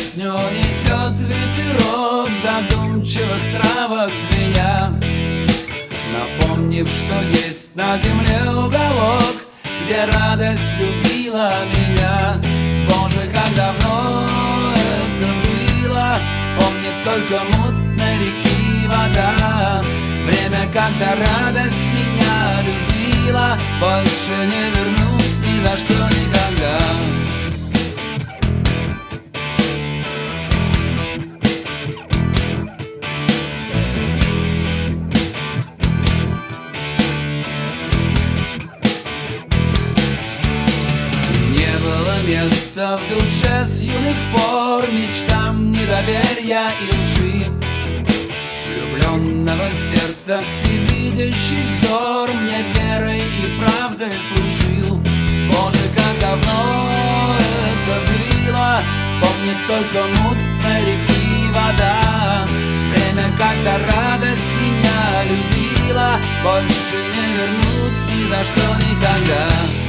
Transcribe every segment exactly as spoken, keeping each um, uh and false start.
Песню несет ветерок задумчивых травок звеня, напомнив, что есть на земле уголок, где радость любила меня. Боже, как давно это было, помнит только мутной реки вода. Время, когда радость меня любила, больше не вернусь ни за что никогда. Место в душе с юных пор мечтам недоверия и лжи, влюбленного сердца всевидящий взор мне верой и правдой служил. Боже, как давно это было, помнит только мутной реки вода. Время, когда радость меня любила, больше не вернусь ни за что никогда.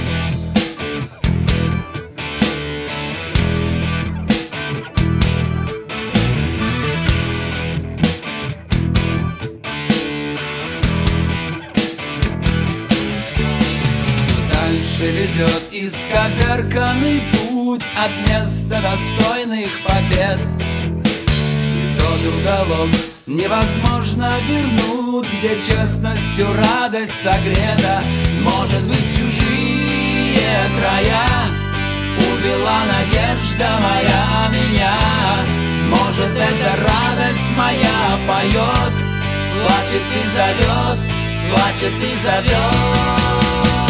Ведет исковерканный путь от места достойных побед. И тот уголок невозможно вернуть, где честностью радость согрета. Может быть, в чужие края увела надежда моя меня. Может, эта радость моя поет, плачет и зовет, плачет и зовет.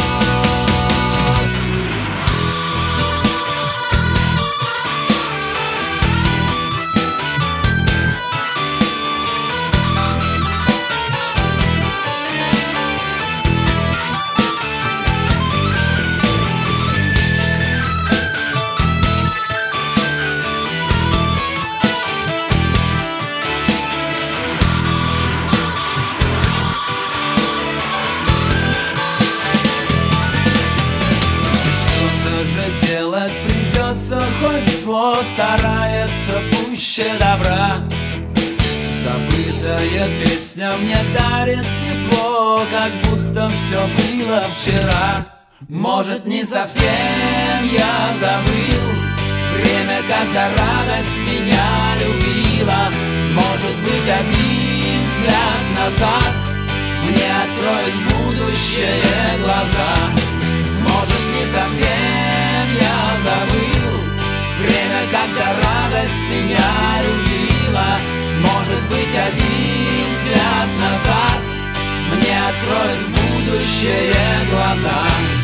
Делать придется, хоть зло старается пуще добра. Забытая песня мне дарит тепло, как будто все было вчера. Может, не совсем я забыл время, когда радость меня любила. Может быть, один взгляд назад мне откроет будущее глаза. Может, не совсем я забыл время, когда радость меня любила. Может быть, один взгляд назад мне откроет будущее глаза.